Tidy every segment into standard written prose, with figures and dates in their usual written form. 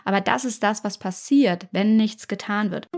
Aber das ist das, was passiert, wenn nichts getan wird.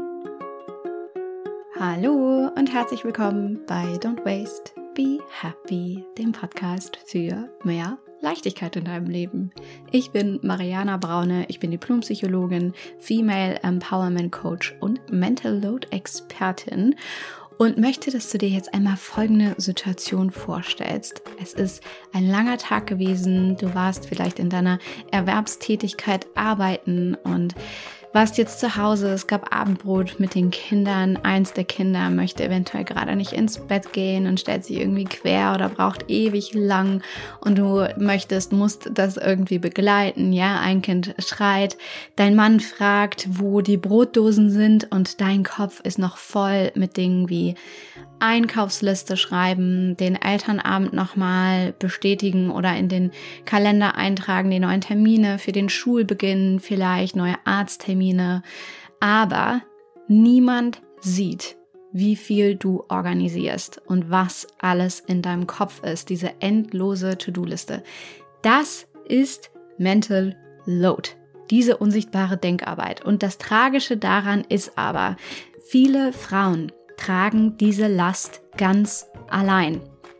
Hallo und herzlich willkommen bei Don't Waste, Be Happy, dem Podcast für mehr Leichtigkeit in deinem Leben. Ich bin Mariana Braune, ich bin Diplompsychologin, Female Empowerment Coach und Mental Load Expertin und möchte, dass du dir jetzt einmal folgende Situation vorstellst. Es ist ein langer Tag gewesen, du warst vielleicht in deiner Erwerbstätigkeit arbeiten und warst jetzt zu Hause, es gab Abendbrot mit den Kindern. Eins der Kinder möchte eventuell gerade nicht ins Bett gehen und stellt sich irgendwie quer oder braucht ewig lang und du musst das irgendwie begleiten. Ja, ein Kind schreit, dein Mann fragt, wo die Brotdosen sind und dein Kopf ist noch voll mit Dingen wie Einkaufsliste schreiben, den Elternabend nochmal bestätigen oder in den Kalender eintragen, die neuen Termine für den Schulbeginn, vielleicht neue Arzttermine. Aber niemand sieht, wie viel du organisierst und was alles in deinem Kopf ist, diese endlose To-Do-Liste. Das ist Mental Load, diese unsichtbare Denkarbeit. Und das Tragische daran ist aber, viele Frauen tragen diese Last ganz allein.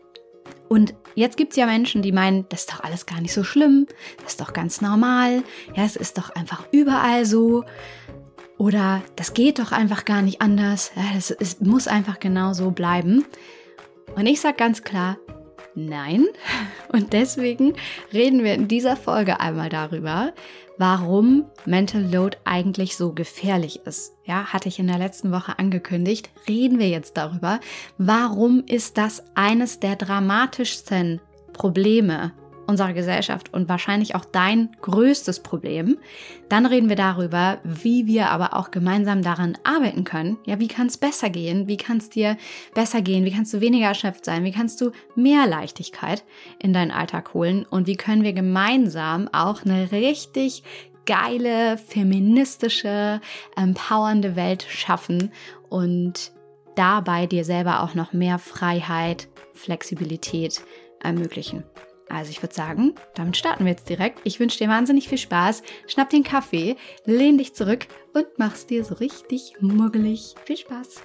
Und jetzt gibt es ja Menschen, die meinen, das ist doch alles gar nicht so schlimm, das ist doch ganz normal, ja, es ist doch einfach überall so oder das geht doch einfach gar nicht anders, ja, es muss einfach genau so bleiben. Und ich sage ganz klar, nein. Und deswegen reden wir in dieser Folge einmal darüber, warum Mental Load eigentlich so gefährlich ist. Ja, hatte ich in der letzten Woche angekündigt. Reden wir jetzt darüber, warum ist das eines der dramatischsten Probleme unserer Gesellschaft und wahrscheinlich auch dein größtes Problem. Dann reden wir darüber, wie wir aber auch gemeinsam daran arbeiten können. Ja, wie kann es besser gehen? Wie kann es dir besser gehen? Wie kannst du weniger erschöpft sein? Wie kannst du mehr Leichtigkeit in deinen Alltag holen? Und wie können wir gemeinsam auch eine richtig geile, feministische, empowernde Welt schaffen und dabei dir selber auch noch mehr Freiheit, Flexibilität ermöglichen? Also ich würde sagen, damit starten wir jetzt direkt. Ich wünsche dir wahnsinnig viel Spaß. Schnapp den Kaffee, lehn dich zurück und mach's dir so richtig muggelig. Viel Spaß!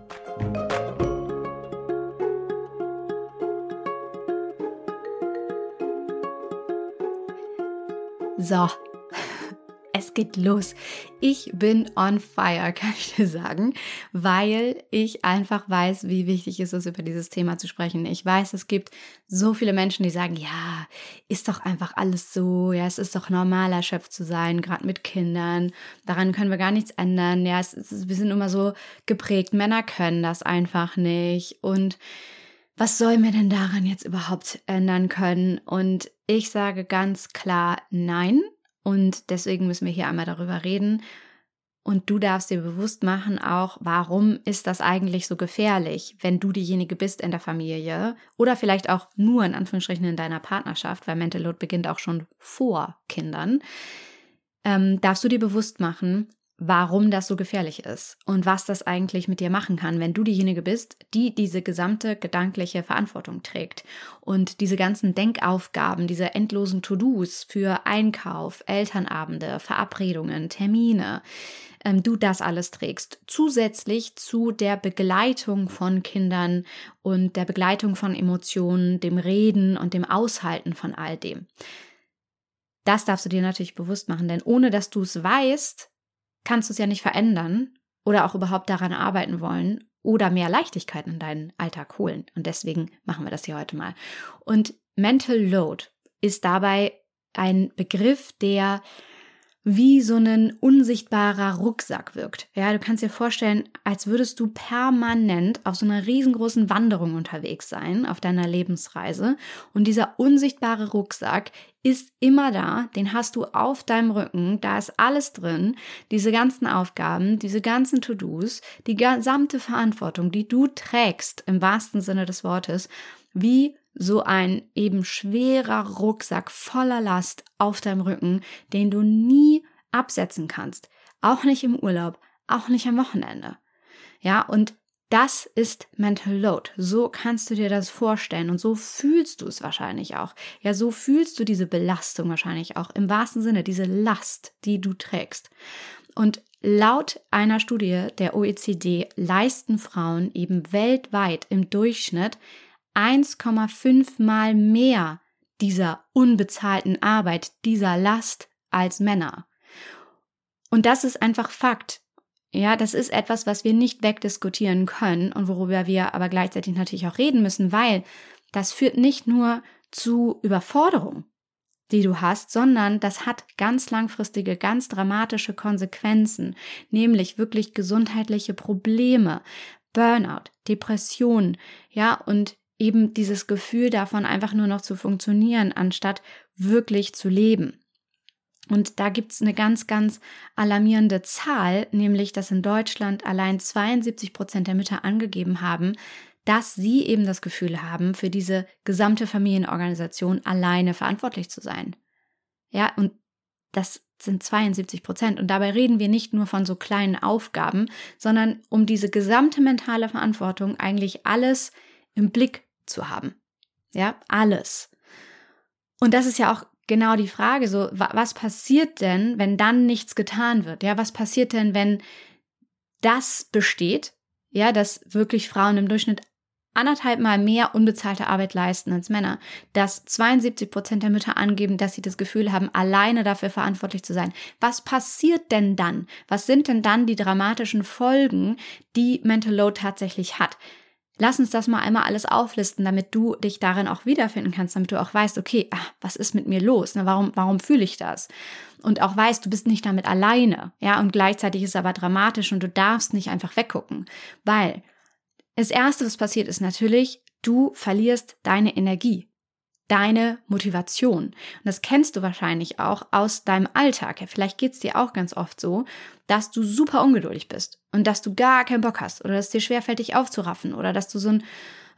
So, es geht los. Ich bin on fire, kann ich dir sagen, weil ich einfach weiß, wie wichtig es ist, über dieses Thema zu sprechen. Ich weiß, es gibt so viele Menschen, die sagen, ja, ist doch einfach alles so, ja, es ist doch normal, erschöpft zu sein, gerade mit Kindern. Daran können wir gar nichts ändern. Ja, wir sind immer so geprägt, Männer können das einfach nicht. Und was sollen wir denn daran jetzt überhaupt ändern können? Und ich sage ganz klar, nein. Und deswegen müssen wir hier einmal darüber reden. Und du darfst dir bewusst machen auch, warum ist das eigentlich so gefährlich, wenn du diejenige bist in der Familie oder vielleicht auch nur in Anführungsstrichen in deiner Partnerschaft, weil Mental Load beginnt auch schon vor Kindern, darfst du dir bewusst machen, warum das so gefährlich ist und was das eigentlich mit dir machen kann, wenn du diejenige bist, die diese gesamte gedankliche Verantwortung trägt und diese ganzen Denkaufgaben, diese endlosen To-Dos für Einkauf, Elternabende, Verabredungen, Termine, du das alles trägst, zusätzlich zu der Begleitung von Kindern und der Begleitung von Emotionen, dem Reden und dem Aushalten von all dem. Das darfst du dir natürlich bewusst machen, denn ohne dass du es weißt, kannst du es ja nicht verändern oder auch überhaupt daran arbeiten wollen oder mehr Leichtigkeit in deinen Alltag holen. Und deswegen machen wir das hier heute mal. Und Mental Load ist dabei ein Begriff, der wie so ein unsichtbarer Rucksack wirkt. Ja, du kannst dir vorstellen, als würdest du permanent auf so einer riesengroßen Wanderung unterwegs sein, auf deiner Lebensreise. Und dieser unsichtbare Rucksack ist immer da, den hast du auf deinem Rücken, da ist alles drin, diese ganzen Aufgaben, diese ganzen To-Dos, die gesamte Verantwortung, die du trägst, im wahrsten Sinne des Wortes, wie so ein eben schwerer Rucksack voller Last auf deinem Rücken, den du nie absetzen kannst. Auch nicht im Urlaub, auch nicht am Wochenende. Ja, und Das ist Mental Load. So kannst du dir das vorstellen und so fühlst du es wahrscheinlich auch. Ja, so fühlst du diese Belastung wahrscheinlich auch im wahrsten Sinne, diese Last, die du trägst. Und laut einer Studie der OECD leisten Frauen eben weltweit im Durchschnitt 1,5 Mal mehr dieser unbezahlten Arbeit, dieser Last als Männer. Und das ist einfach Fakt. Ja, das ist etwas, was wir nicht wegdiskutieren können und worüber wir aber gleichzeitig natürlich auch reden müssen, weil das führt nicht nur zu Überforderung, die du hast, sondern das hat ganz langfristige, ganz dramatische Konsequenzen, nämlich wirklich gesundheitliche Probleme, Burnout, Depressionen, ja, und eben dieses Gefühl davon, einfach nur noch zu funktionieren, anstatt wirklich zu leben. Und da gibt's eine ganz, ganz alarmierende Zahl, nämlich, dass in Deutschland allein 72% der Mütter angegeben haben, dass sie eben das Gefühl haben, für diese gesamte Familienorganisation alleine verantwortlich zu sein. Ja, und das sind 72%. Und dabei reden wir nicht nur von so kleinen Aufgaben, sondern um diese gesamte mentale Verantwortung eigentlich alles im Blick zu haben. Ja, alles. Und das ist ja auch genau die Frage, so, was passiert denn, wenn dann nichts getan wird? Ja, was passiert denn, wenn das besteht? Ja, dass wirklich Frauen im Durchschnitt 1,5 Mal mehr unbezahlte Arbeit leisten als Männer, dass 72% der Mütter angeben, dass sie das Gefühl haben, alleine dafür verantwortlich zu sein. Was passiert denn dann? Was sind denn dann die dramatischen Folgen, die Mental Load tatsächlich hat? Lass uns das mal einmal alles auflisten, damit du dich darin auch wiederfinden kannst, damit du auch weißt, okay, was ist mit mir los? Warum fühle ich das? Und auch weißt, du bist nicht damit alleine, ja, und gleichzeitig ist es aber dramatisch und du darfst nicht einfach weggucken, weil das Erste, was passiert, ist natürlich, du verlierst deine Energie, deine Motivation. Und das kennst du wahrscheinlich auch aus deinem Alltag. Ja, vielleicht geht's dir auch ganz oft so, dass du super ungeduldig bist und dass du gar keinen Bock hast oder dass es dir schwerfällt, dich aufzuraffen oder dass du so ein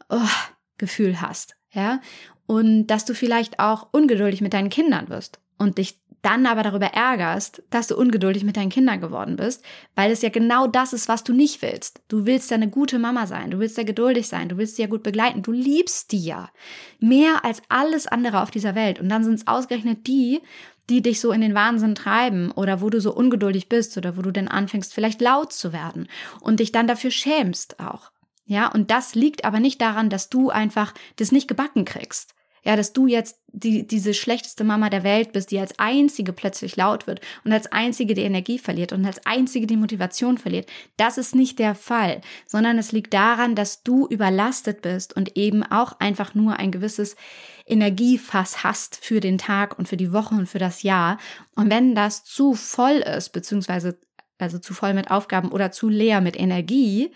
Gefühl hast, ja, und dass du vielleicht auch ungeduldig mit deinen Kindern wirst und dich dann aber darüber ärgerst, dass du ungeduldig mit deinen Kindern geworden bist, weil es ja genau das ist, was du nicht willst. Du willst ja eine gute Mama sein, du willst ja geduldig sein, du willst sie ja gut begleiten, du liebst die ja mehr als alles andere auf dieser Welt. Und dann sind es ausgerechnet die dich so in den Wahnsinn treiben oder wo du so ungeduldig bist oder wo du dann anfängst, vielleicht laut zu werden und dich dann dafür schämst auch. Ja, und das liegt aber nicht daran, dass du einfach das nicht gebacken kriegst. Ja, dass du jetzt diese schlechteste Mama der Welt bist, die als einzige plötzlich laut wird und als einzige die Energie verliert und als einzige die Motivation verliert. Das ist nicht der Fall, sondern es liegt daran, dass du überlastet bist und eben auch einfach nur ein gewisses Energiefass hast für den Tag und für die Woche und für das Jahr. Und wenn das zu voll ist, beziehungsweise also zu voll mit Aufgaben oder zu leer mit Energie,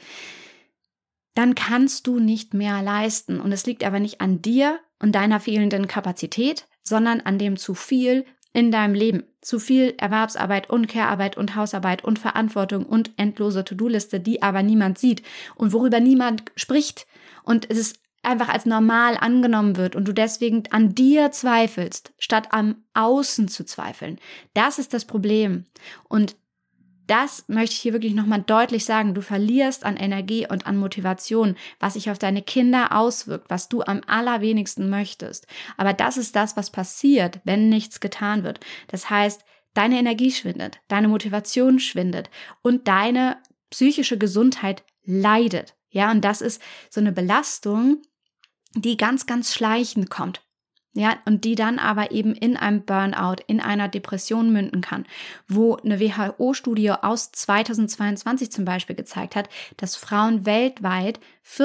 dann kannst du nicht mehr leisten. Und es liegt aber nicht an dir und deiner fehlenden Kapazität, sondern an dem zu viel in deinem Leben. Zu viel Erwerbsarbeit und Care-Arbeit und Hausarbeit und Verantwortung und endlose To-Do-Liste, die aber niemand sieht und worüber niemand spricht. Und es ist einfach als normal angenommen wird und du deswegen an dir zweifelst, statt am Außen zu zweifeln. Das ist das Problem. Und das möchte ich hier wirklich nochmal deutlich sagen. Du verlierst an Energie und an Motivation, was sich auf deine Kinder auswirkt, was du am allerwenigsten möchtest. Aber das ist das, was passiert, wenn nichts getan wird. Das heißt, deine Energie schwindet, deine Motivation schwindet und deine psychische Gesundheit leidet. Ja, und das ist so eine Belastung, die ganz, ganz schleichend kommt. Ja, und die dann aber eben in einem Burnout, in einer Depression münden kann, wo eine WHO-Studie aus 2022 zum Beispiel gezeigt hat, dass Frauen weltweit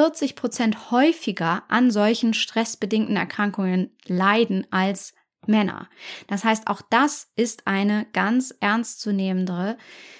40% häufiger an solchen stressbedingten Erkrankungen leiden als Männer. Das heißt, auch das ist eine ganz ernstzunehmende,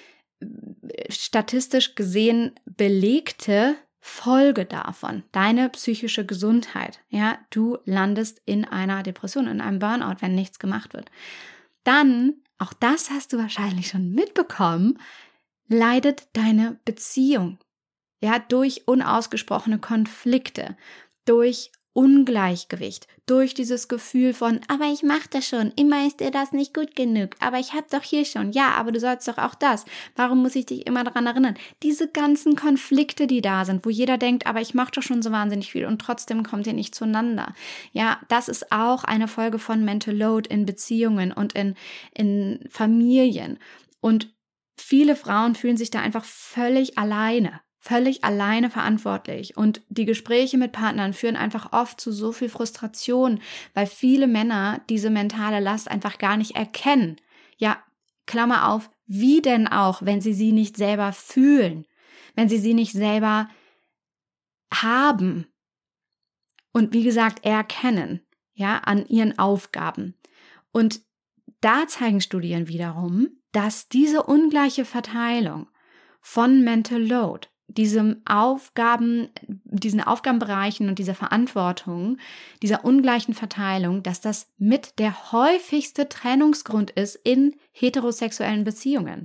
statistisch gesehen belegte Folge davon, deine psychische Gesundheit, ja, du landest in einer Depression, in einem Burnout, wenn nichts gemacht wird. Dann, auch das hast du wahrscheinlich schon mitbekommen, leidet deine Beziehung, ja, durch unausgesprochene Konflikte, durch Ungleichgewicht, durch dieses Gefühl von, aber ich mache das schon, immer ist dir das nicht gut genug, aber ich habe doch hier schon, ja, aber du sollst doch auch das, warum muss ich dich immer daran erinnern? Diese ganzen Konflikte, die da sind, wo jeder denkt, aber ich mache doch schon so wahnsinnig viel und trotzdem kommt ihr nicht zueinander. Ja, das ist auch eine Folge von Mental Load in Beziehungen und in Familien. Und viele Frauen fühlen sich da einfach völlig alleine verantwortlich. Und die Gespräche mit Partnern führen einfach oft zu so viel Frustration, weil viele Männer diese mentale Last einfach gar nicht erkennen. Ja, Klammer auf, wie denn auch, wenn sie nicht selber fühlen, wenn sie nicht selber haben und wie gesagt erkennen, ja, an ihren Aufgaben. Und da zeigen Studien wiederum, dass diese ungleiche Verteilung von Mental Load, diesen Aufgabenbereichen und dieser Verantwortung, dieser ungleichen Verteilung, dass das mit der häufigste Trennungsgrund ist in heterosexuellen Beziehungen,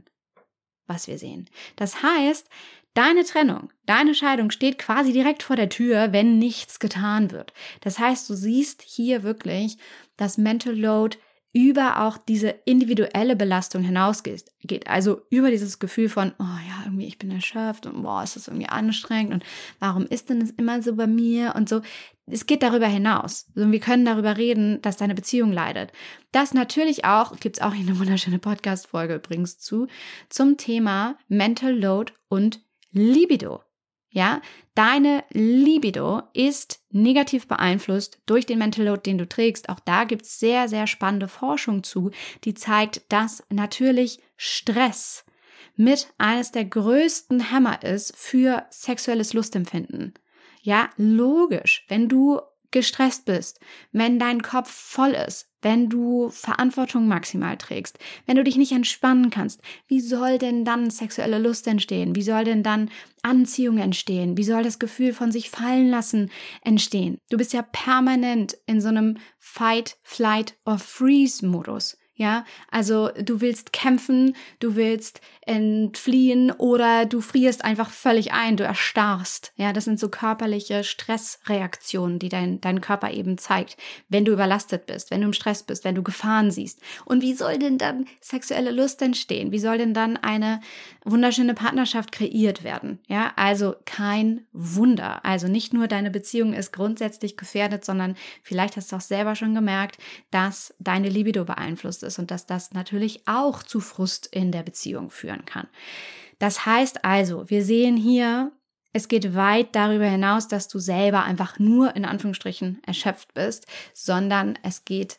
was wir sehen. Das heißt, deine Trennung, deine Scheidung steht quasi direkt vor der Tür, wenn nichts getan wird. Das heißt, du siehst hier wirklich, dass Mental Load über auch diese individuelle Belastung hinausgeht. Also über dieses Gefühl von, oh ja, irgendwie ich bin erschöpft und boah, ist das irgendwie anstrengend und warum ist denn das immer so bei mir und so. Es geht darüber hinaus. Also wir können darüber reden, dass deine Beziehung leidet. Das natürlich auch, gibt es auch eine wunderschöne Podcast-Folge übrigens zum Thema Mental Load und Libido. Ja, deine Libido ist negativ beeinflusst durch den Mental Load, den du trägst. Auch da gibt es sehr, sehr spannende Forschung zu, die zeigt, dass natürlich Stress mit eines der größten Hämmer ist für sexuelles Lustempfinden. Ja, logisch, wenn du gestresst bist, wenn dein Kopf voll ist, wenn du Verantwortung maximal trägst, wenn du dich nicht entspannen kannst, wie soll denn dann sexuelle Lust entstehen? Wie soll denn dann Anziehung entstehen? Wie soll das Gefühl von sich fallen lassen entstehen? Du bist ja permanent in so einem Fight, Flight or Freeze-Modus. Ja, also du willst kämpfen, du willst entfliehen oder du frierst einfach völlig ein, du erstarrst. Ja, das sind so körperliche Stressreaktionen, die dein Körper eben zeigt, wenn du überlastet bist, wenn du im Stress bist, wenn du Gefahren siehst. Und wie soll denn dann sexuelle Lust entstehen? Wie soll denn dann eine wunderschöne Partnerschaft kreiert werden? Ja, also kein Wunder. Also nicht nur deine Beziehung ist grundsätzlich gefährdet, sondern vielleicht hast du auch selber schon gemerkt, dass deine Libido beeinflusst ist und dass das natürlich auch zu Frust in der Beziehung führen kann. Das heißt also, wir sehen hier, es geht weit darüber hinaus, dass du selber einfach nur in Anführungsstrichen erschöpft bist, sondern es geht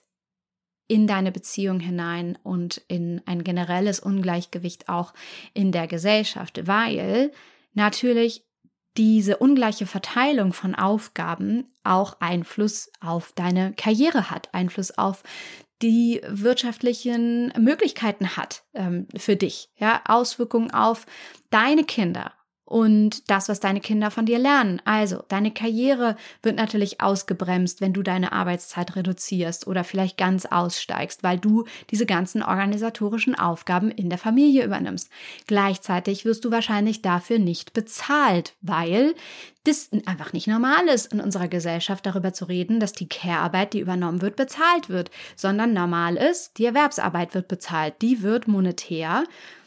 in deine Beziehung hinein und in ein generelles Ungleichgewicht auch in der Gesellschaft, weil natürlich diese ungleiche Verteilung von Aufgaben auch Einfluss auf deine Karriere hat, Einfluss auf die wirtschaftlichen Möglichkeiten hat für dich, ja, Auswirkungen auf deine Kinder und das, was deine Kinder von dir lernen. Also, deine Karriere wird natürlich ausgebremst, wenn du deine Arbeitszeit reduzierst oder vielleicht ganz aussteigst, weil du diese ganzen organisatorischen Aufgaben in der Familie übernimmst. Gleichzeitig wirst du wahrscheinlich dafür nicht bezahlt, weil das einfach nicht normal ist, in unserer Gesellschaft darüber zu reden, dass die Care-Arbeit, die übernommen wird, bezahlt wird, sondern normal ist, die Erwerbsarbeit wird bezahlt, die wird monetär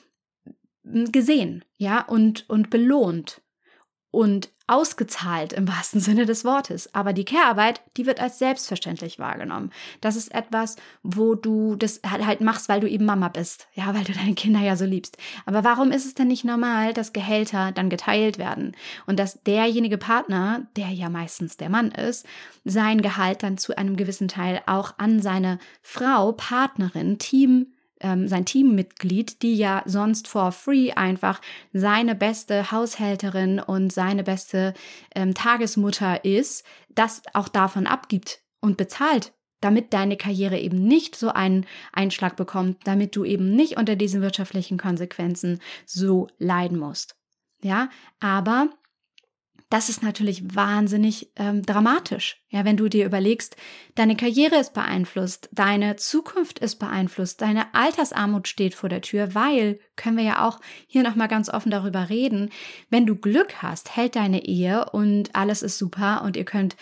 gesehen, ja, und belohnt und ausgezahlt im wahrsten Sinne des Wortes. Aber die Care-Arbeit, die wird als selbstverständlich wahrgenommen. Das ist etwas, wo du das halt machst, weil du eben Mama bist, ja, weil du deine Kinder ja so liebst. Aber warum ist es denn nicht normal, dass Gehälter dann geteilt werden und dass derjenige Partner, der ja meistens der Mann ist, sein Gehalt dann zu einem gewissen Teil auch an seine Frau, Partnerin, sein Teammitglied, die ja sonst for free einfach seine beste Haushälterin und seine beste Tagesmutter ist, das auch davon abgibt und bezahlt, damit deine Karriere eben nicht so einen Einschlag bekommt, damit du eben nicht unter diesen wirtschaftlichen Konsequenzen so leiden musst. Ja, aber das ist natürlich wahnsinnig dramatisch. Ja, wenn du dir überlegst, deine Karriere ist beeinflusst, deine Zukunft ist beeinflusst, deine Altersarmut steht vor der Tür, weil, können wir ja auch hier nochmal ganz offen darüber reden, wenn du Glück hast, hält deine Ehe und alles ist super und ihr könnt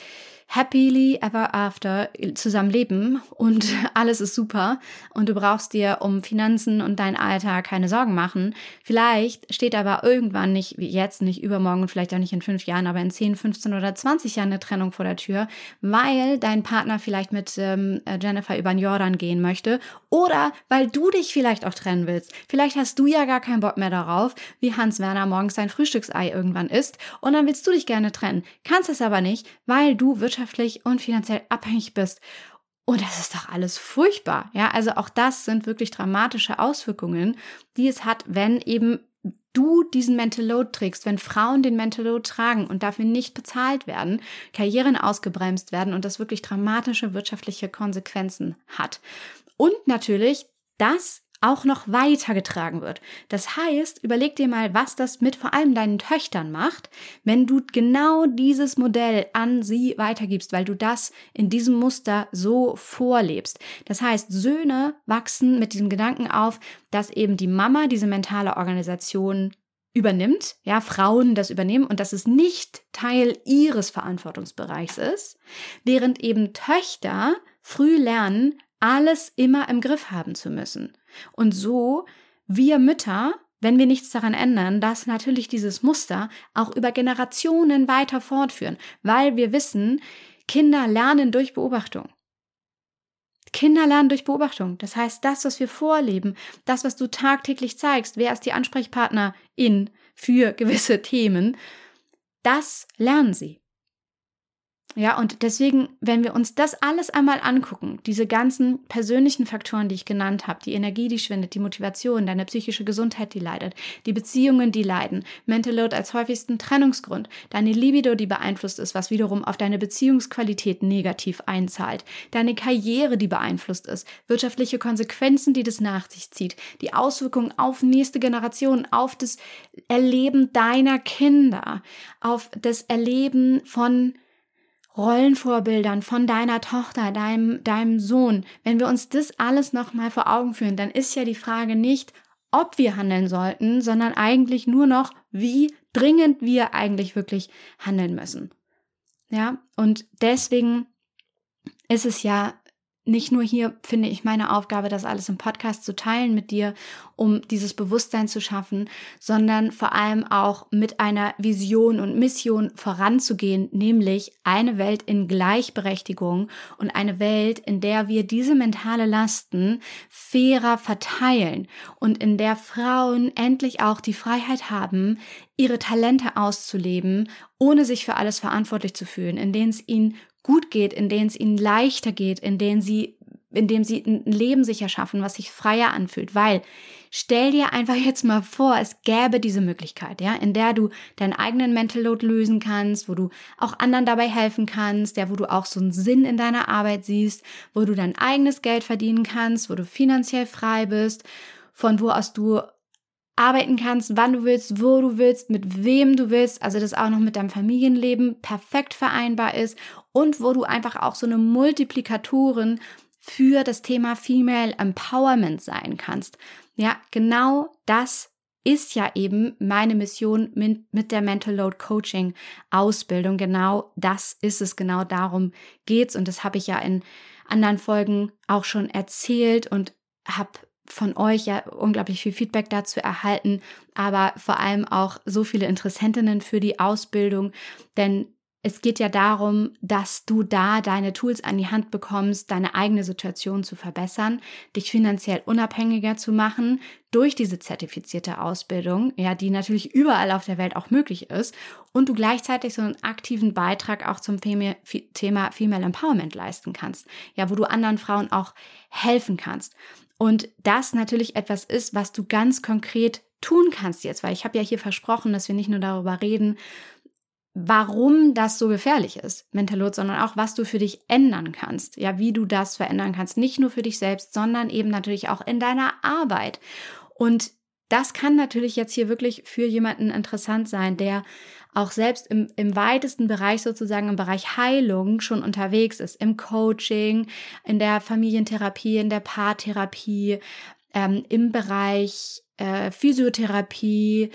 happily ever after zusammen leben und alles ist super und du brauchst dir um Finanzen und deinen Alltag keine Sorgen machen. Vielleicht steht aber irgendwann, nicht wie jetzt, nicht übermorgen und vielleicht auch nicht in 5 Jahren, aber in 10, 15 oder 20 Jahren eine Trennung vor der Tür, weil dein Partner vielleicht mit Jennifer über den Jordan gehen möchte oder weil du dich vielleicht auch trennen willst. Vielleicht hast du ja gar keinen Bock mehr darauf, wie Hans Werner morgens sein Frühstücksei irgendwann isst und dann willst du dich gerne trennen. Kannst es aber nicht, weil du wirtschaftlich und finanziell abhängig bist. Und das ist doch alles furchtbar. Ja, also auch das sind wirklich dramatische Auswirkungen, die es hat, wenn eben du diesen Mental Load trägst, wenn Frauen den Mental Load tragen und dafür nicht bezahlt werden, Karrieren ausgebremst werden und das wirklich dramatische wirtschaftliche Konsequenzen hat. Und natürlich, das auch noch weitergetragen wird. Das heißt, überleg dir mal, was das mit vor allem deinen Töchtern macht, wenn du genau dieses Modell an sie weitergibst, weil du das in diesem Muster so vorlebst. Das heißt, Söhne wachsen mit diesem Gedanken auf, dass eben die Mama diese mentale Organisation übernimmt, ja, Frauen das übernehmen und dass es nicht Teil ihres Verantwortungsbereichs ist, während eben Töchter früh lernen, alles immer im Griff haben zu müssen. Und so, wir Mütter, wenn wir nichts daran ändern, dass natürlich dieses Muster auch über Generationen weiter fortführen, weil wir wissen, Kinder lernen durch Beobachtung. Kinder lernen durch Beobachtung. Das heißt, das, was wir vorleben, das, was du tagtäglich zeigst, wer ist die Ansprechpartnerin für gewisse Themen, das lernen sie. Ja, und deswegen, wenn wir uns das alles einmal angucken, diese ganzen persönlichen Faktoren, die ich genannt habe, die Energie, die schwindet, die Motivation, deine psychische Gesundheit, die leidet, die Beziehungen, die leiden, Mental Load als häufigsten Trennungsgrund, deine Libido, die beeinflusst ist, was wiederum auf deine Beziehungsqualität negativ einzahlt, deine Karriere, die beeinflusst ist, wirtschaftliche Konsequenzen, die das nach sich zieht, die Auswirkungen auf nächste Generationen, auf das Erleben deiner Kinder, auf das Erleben von Rollenvorbildern von deiner Tochter, deinem Sohn, wenn wir uns das alles nochmal vor Augen führen, dann ist ja die Frage nicht, ob wir handeln sollten, sondern eigentlich nur noch, wie dringend wir eigentlich wirklich handeln müssen. Ja, und deswegen ist es ja nicht nur hier, finde ich, meine Aufgabe, das alles im Podcast zu teilen mit dir, um dieses Bewusstsein zu schaffen, sondern vor allem auch mit einer Vision und Mission voranzugehen, nämlich eine Welt in Gleichberechtigung und eine Welt, in der wir diese mentale Lasten fairer verteilen und in der Frauen endlich auch die Freiheit haben, ihre Talente auszuleben, ohne sich für alles verantwortlich zu fühlen, in denen es ihnen gut geht, in denen es ihnen leichter geht, indem sie ein Leben sich erschaffen, was sich freier anfühlt. Weil, stell dir einfach jetzt mal vor, es gäbe diese Möglichkeit, ja, in der du deinen eigenen Mental Load lösen kannst, wo du auch anderen dabei helfen kannst, ja, wo du auch so einen Sinn in deiner Arbeit siehst, wo du dein eigenes Geld verdienen kannst, wo du finanziell frei bist, von wo aus du arbeiten kannst, wann du willst, wo du willst, mit wem du willst, also das auch noch mit deinem Familienleben perfekt vereinbar ist und wo du einfach auch so eine Multiplikatorin für das Thema Female Empowerment sein kannst. Ja, genau das ist ja eben meine Mission mit der Mental Load Coaching Ausbildung. Genau das ist es, genau darum geht's und das habe ich ja in anderen Folgen auch schon erzählt und habe von euch ja unglaublich viel Feedback dazu erhalten, aber vor allem auch so viele Interessentinnen für die Ausbildung, denn es geht ja darum, dass du da deine Tools an die Hand bekommst, deine eigene Situation zu verbessern, dich finanziell unabhängiger zu machen durch diese zertifizierte Ausbildung, ja, die natürlich überall auf der Welt auch möglich ist und du gleichzeitig so einen aktiven Beitrag auch zum Thema Female Empowerment leisten kannst, ja, wo du anderen Frauen auch helfen kannst. Und das natürlich etwas ist, was du ganz konkret tun kannst jetzt, weil ich habe ja hier versprochen, dass wir nicht nur darüber reden, warum das so gefährlich ist, Mental Load, sondern auch, was du für dich ändern kannst, ja, wie du das verändern kannst, nicht nur für dich selbst, sondern eben natürlich auch in deiner Arbeit. Und das kann natürlich jetzt hier wirklich für jemanden interessant sein, der auch selbst im weitesten Bereich sozusagen, im Bereich Heilung schon unterwegs ist, im Coaching, in der Familientherapie, in der Paartherapie, im Bereich Physiotherapie,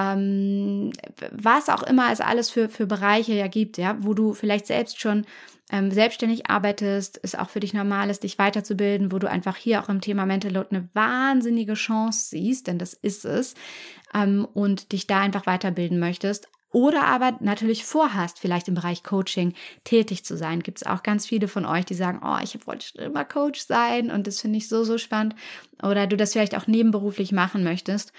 was auch immer es alles für Bereiche ja gibt, ja, wo du vielleicht selbst schon selbstständig arbeitest, es auch für dich normal ist, dich weiterzubilden, wo du einfach hier auch im Thema Mental Load eine wahnsinnige Chance siehst, denn das ist es, und dich da einfach weiterbilden möchtest. Oder aber natürlich vorhast, vielleicht im Bereich Coaching tätig zu sein. Gibt es auch ganz viele von euch, die sagen, oh, ich wollte schon immer Coach sein und das finde ich so, so spannend. Oder du das vielleicht auch nebenberuflich machen möchtest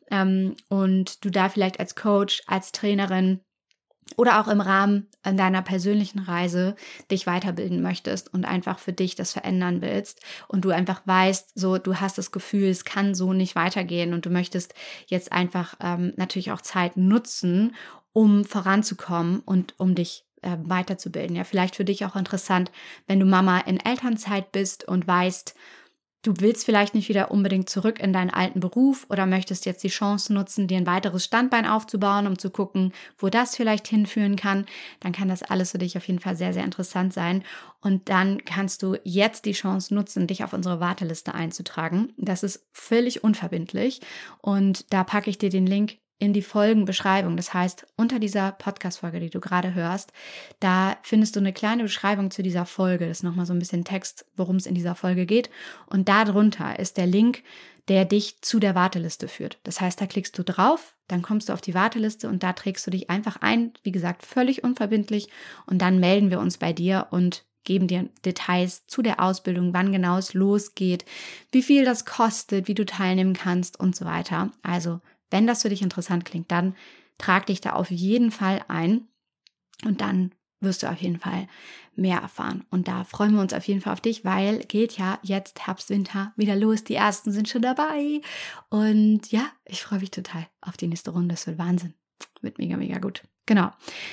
und du da vielleicht als Coach, als Trainerin oder auch im Rahmen deiner persönlichen Reise dich weiterbilden möchtest und einfach für dich das verändern willst und du einfach weißt, so du hast das Gefühl, es kann so nicht weitergehen und du möchtest jetzt einfach natürlich auch Zeit nutzen, um voranzukommen und um dich weiterzubilden. Ja, vielleicht für dich auch interessant, wenn du Mama in Elternzeit bist und weißt, du willst vielleicht nicht wieder unbedingt zurück in deinen alten Beruf oder möchtest jetzt die Chance nutzen, dir ein weiteres Standbein aufzubauen, um zu gucken, wo das vielleicht hinführen kann, dann kann das alles für dich auf jeden Fall sehr, sehr interessant sein. Und dann kannst du jetzt die Chance nutzen, dich auf unsere Warteliste einzutragen. Das ist völlig unverbindlich und da packe ich dir den Link in die Folgenbeschreibung. Das heißt, unter dieser Podcast-Folge, die du gerade hörst, da findest du eine kleine Beschreibung zu dieser Folge. Das ist nochmal so ein bisschen Text, worum es in dieser Folge geht. Und darunter ist der Link, der dich zu der Warteliste führt. Das heißt, da klickst du drauf, dann kommst du auf die Warteliste und da trägst du dich einfach ein. Wie gesagt, völlig unverbindlich. Und dann melden wir uns bei dir und geben dir Details zu der Ausbildung, wann genau es losgeht, wie viel das kostet, wie du teilnehmen kannst und so weiter. Also wenn das für dich interessant klingt, dann trag dich da auf jeden Fall ein und dann wirst du auf jeden Fall mehr erfahren. Und da freuen wir uns auf jeden Fall auf dich, weil geht ja jetzt Herbst, Winter wieder los. Die ersten sind schon dabei. Und ja, ich freue mich total auf die nächste Runde. Es wird Wahnsinn. Wird mega, mega gut. Genau.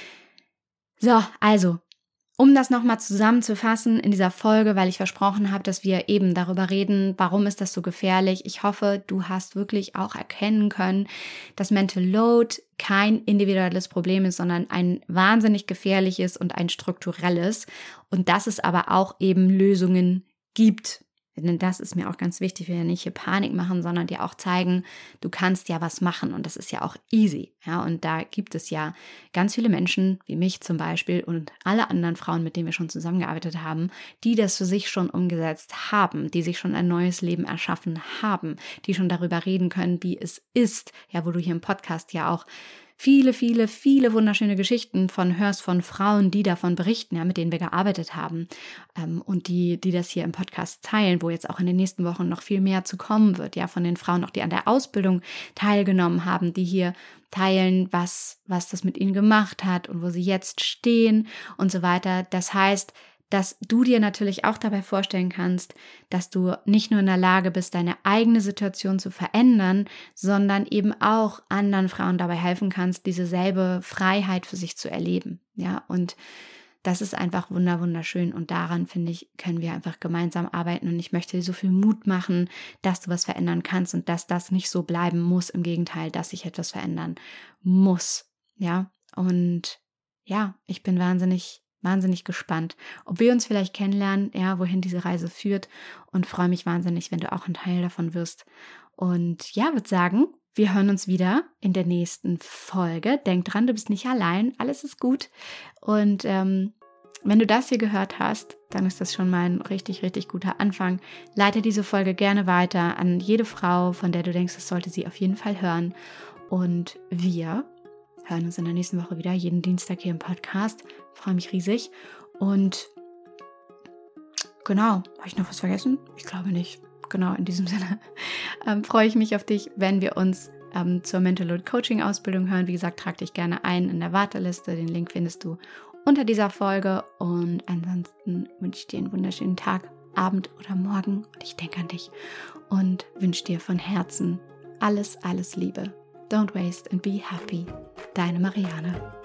So, also um das nochmal zusammenzufassen in dieser Folge, weil ich versprochen habe, dass wir eben darüber reden, warum ist das so gefährlich. Ich hoffe, du hast wirklich auch erkennen können, dass Mental Load kein individuelles Problem ist, sondern ein wahnsinnig gefährliches und ein strukturelles. Und dass es aber auch eben Lösungen gibt. Denn das ist mir auch ganz wichtig, wir ja nicht hier Panik machen, sondern dir auch zeigen, du kannst ja was machen und das ist ja auch easy. Ja, und da gibt es ja ganz viele Menschen, wie mich zum Beispiel und alle anderen Frauen, mit denen wir schon zusammengearbeitet haben, die das für sich schon umgesetzt haben, die sich schon ein neues Leben erschaffen haben, die schon darüber reden können, wie es ist, ja, wo du hier im Podcast ja auch viele wunderschöne Geschichten hörst von Frauen, die davon berichten, ja, mit denen wir gearbeitet haben und die das hier im Podcast teilen, wo jetzt auch in den nächsten Wochen noch viel mehr zu kommen wird, ja, von den Frauen auch, die an der Ausbildung teilgenommen haben, die hier teilen, was das mit ihnen gemacht hat und wo sie jetzt stehen und so weiter. Das heißt, dass du dir natürlich auch dabei vorstellen kannst, dass du nicht nur in der Lage bist, deine eigene Situation zu verändern, sondern eben auch anderen Frauen dabei helfen kannst, diese selbe Freiheit für sich zu erleben. Ja, und das ist einfach wunderschön und daran, finde ich, können wir einfach gemeinsam arbeiten und ich möchte dir so viel Mut machen, dass du was verändern kannst und dass das nicht so bleiben muss, im Gegenteil, dass sich etwas verändern muss. Ja, und ja, ich bin wahnsinnig gespannt, ob wir uns vielleicht kennenlernen, ja, wohin diese Reise führt und freue mich wahnsinnig, wenn du auch ein Teil davon wirst. Und ja, würde sagen, wir hören uns wieder in der nächsten Folge. Denk dran, du bist nicht allein, alles ist gut. Und wenn du das hier gehört hast, dann ist das schon mal ein richtig guter Anfang. Leite diese Folge gerne weiter an jede Frau, von der du denkst, das sollte sie auf jeden Fall hören. Und wir hören uns in der nächsten Woche wieder, jeden Dienstag hier im Podcast. Ich freue mich riesig. Und genau, habe ich noch was vergessen? Ich glaube nicht. Genau, in diesem Sinne freue ich mich auf dich, wenn wir uns zur Mental Load Coaching Ausbildung hören. Wie gesagt, trag dich gerne ein in der Warteliste. Den Link findest du unter dieser Folge. Und ansonsten wünsche ich dir einen wunderschönen Tag, Abend oder Morgen. Und ich denke an dich und wünsche dir von Herzen alles Liebe. Don't waste and be happy. Deine Marianne.